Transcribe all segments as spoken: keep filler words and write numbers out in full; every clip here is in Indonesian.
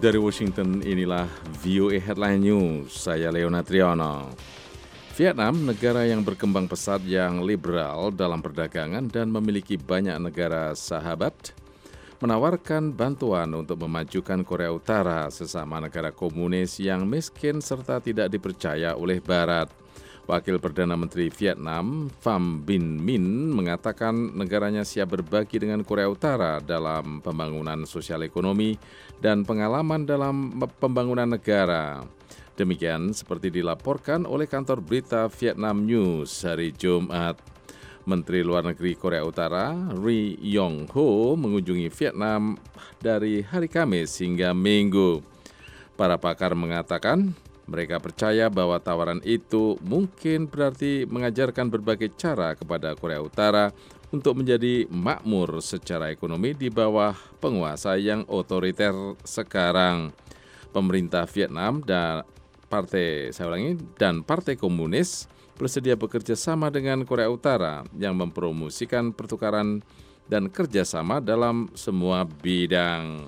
Dari Washington, inilah V O A Headline News. Saya Leona Triano. Vietnam, negara yang berkembang pesat yang liberal dalam perdagangan dan memiliki banyak negara sahabat, menawarkan bantuan untuk memajukan Korea Utara, sesama negara komunis yang miskin serta tidak dipercaya oleh Barat. Wakil Perdana Menteri Vietnam, Pham Binh Minh, mengatakan negaranya siap berbagi dengan Korea Utara dalam pembangunan sosial ekonomi dan pengalaman dalam pembangunan negara. Demikian seperti dilaporkan oleh kantor berita Vietnam News hari Jumat. Menteri Luar Negeri Korea Utara, Ri Yong Ho, mengunjungi Vietnam dari hari Kamis hingga Minggu. Para pakar mengatakan mereka percaya bahwa tawaran itu mungkin berarti mengajarkan berbagai cara kepada Korea Utara untuk menjadi makmur secara ekonomi di bawah penguasa yang otoriter sekarang. Pemerintah Vietnam dan Partai, saya ulangi, dan Partai Komunis bersedia bekerja sama dengan Korea Utara yang mempromosikan pertukaran dan kerjasama dalam semua bidang.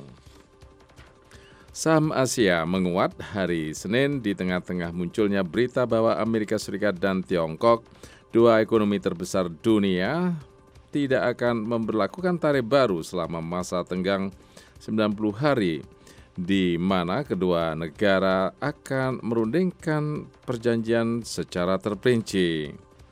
Saham Asia menguat hari Senin di tengah-tengah munculnya berita bahwa Amerika Serikat dan Tiongkok, dua ekonomi terbesar dunia, tidak akan memberlakukan tarif baru selama masa tenggang sembilan puluh hari, di mana kedua negara akan merundingkan perjanjian secara terperinci.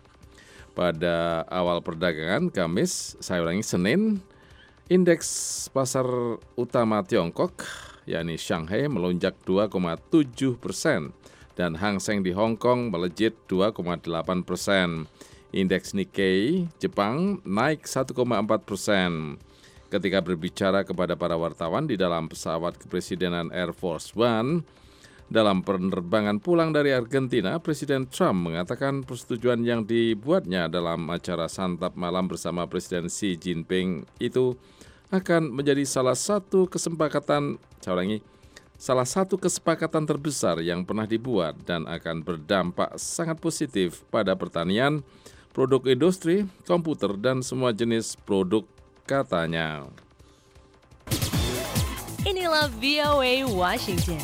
Pada awal perdagangan Kamis, saya ulangi Senin, indeks pasar utama Tiongkok, yakni Shanghai, melonjak dua koma tujuh persen dan Hang Seng di Hong Kong melejit dua koma delapan persen. Indeks Nikkei Jepang naik satu koma empat persen. Ketika berbicara kepada para wartawan di dalam pesawat kepresidenan Air Force One, dalam penerbangan pulang dari Argentina, Presiden Trump mengatakan persetujuan yang dibuatnya dalam acara santap malam bersama Presiden Xi Jinping itu akan menjadi salah satu kesepakatan, saya ulangi, salah satu kesepakatan terbesar yang pernah dibuat dan akan berdampak sangat positif pada pertanian, produk industri, komputer, dan semua jenis produk, katanya. Inilah V O A Washington.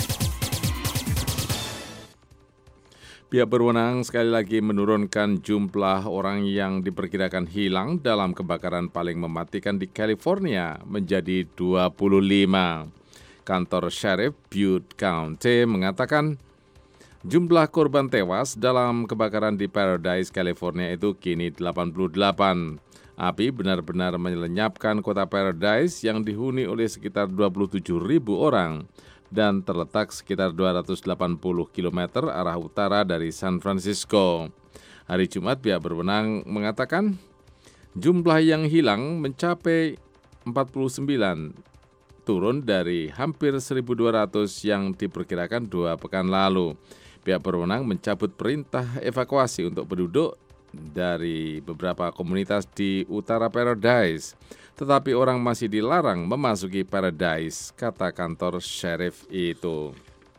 Pihak berwenang sekali lagi menurunkan jumlah orang yang diperkirakan hilang dalam kebakaran paling mematikan di California menjadi dua puluh lima. Kantor Sheriff Butte County mengatakan jumlah korban tewas dalam kebakaran di Paradise, California itu kini delapan puluh delapan. Api benar-benar melenyapkan kota Paradise yang dihuni oleh sekitar dua puluh tujuh ribu orang dan terletak sekitar dua ratus delapan puluh kilometer arah utara dari San Francisco. Hari Jumat, pihak berwenang mengatakan jumlah yang hilang mencapai empat puluh sembilan, turun dari hampir seribu dua ratus yang diperkirakan dua pekan lalu. Pihak berwenang mencabut perintah evakuasi untuk penduduk dari beberapa komunitas di utara Paradise, tetapi orang masih dilarang memasuki Paradise, kata kantor sheriff itu.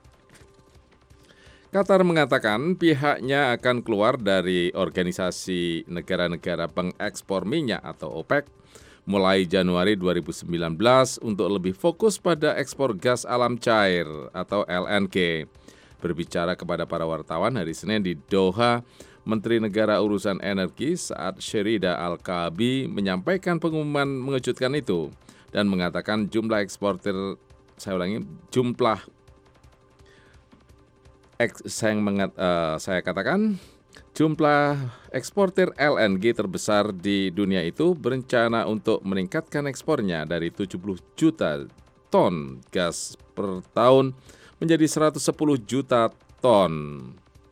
Qatar mengatakan pihaknya akan keluar dari organisasi negara-negara pengekspor minyak atau OPEC mulai Januari dua ribu sembilan belas untuk lebih fokus pada ekspor gas alam cair atau L N G. Berbicara kepada para wartawan hari Senin di Doha, Menteri Negara Urusan Energi Saad Sherida Al-Kaabi menyampaikan pengumuman mengejutkan itu dan mengatakan jumlah eksportir, saya ulangi, jumlah eks, saya, mengat, uh, saya katakan jumlah eksportir L N G terbesar di dunia itu berencana untuk meningkatkan ekspornya dari tujuh puluh juta ton gas per tahun menjadi seratus sepuluh juta ton.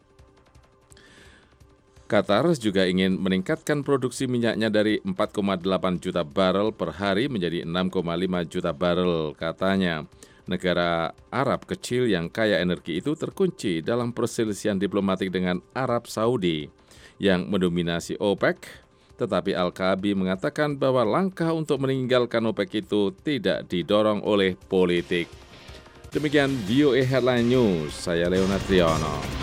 Qatar juga ingin meningkatkan produksi minyaknya dari empat koma delapan juta barel per hari menjadi enam koma lima juta barel, katanya. Negara Arab kecil yang kaya energi itu terkunci dalam perselisihan diplomatik dengan Arab Saudi yang mendominasi OPEC, tetapi Al-Kaabi mengatakan bahwa langkah untuk meninggalkan OPEC itu tidak didorong oleh politik. Demikian V O A Headline News, saya Leona Triano.